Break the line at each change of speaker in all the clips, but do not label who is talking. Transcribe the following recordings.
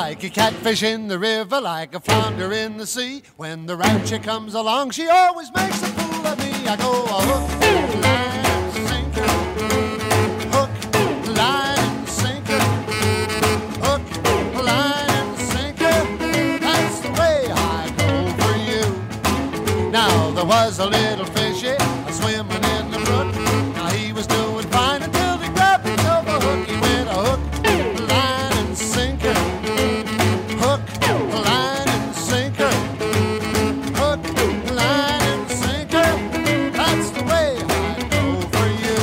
Like a catfish in the river, like a flounder in the sea. When the rancher comes along, she always makes a fool of me. I go a hook, line, sinker. Hook, line, sinker. Hook, line, sinker. That's the way I go for you. Now there was a little fishy swimming in the brook. Now he was doing fine until he grabbed himself a hook. He went a hook, line, and sinker. Hook, line, and sinker. Hook, line, and sinker. That's the way I go for you.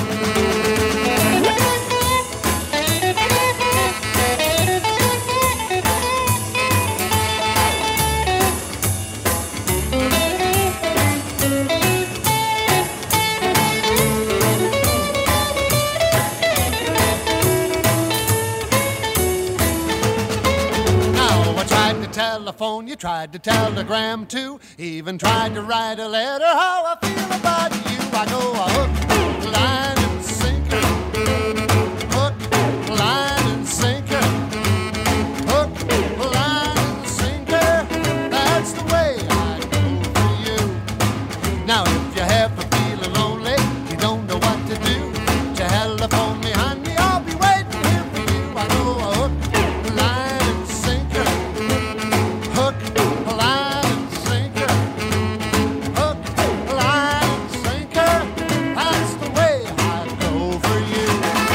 Now I tried to telephone, you tried to telegram too, even tried to write a letter. How I feel about you? I go a hook, line, and sinker. Hook, line, and sinker. Hook, line, and sinker. That's the way I go for you. Now if you ever feeling lonely, you don't know what to do, telephone me, honey, I'll be waiting here for you. I go a hook, line, and sinker. Hook, line, and sinker. Hook, line, and sinker. That's the way I go for you.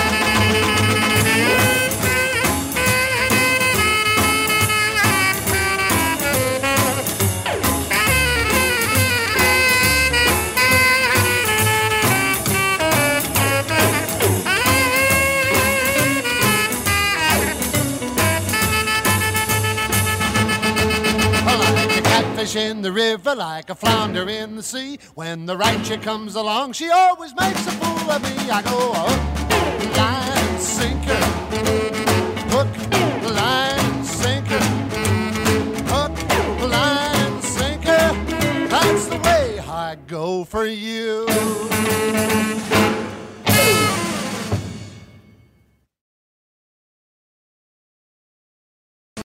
Like a catfish in the river, like a flounder in the sea. When the rancher comes along, she always makes a fool of me. I go a hook, line, and sinker. Hook, line, and sinker. Hook, line, and sinker. That's the way I go for you.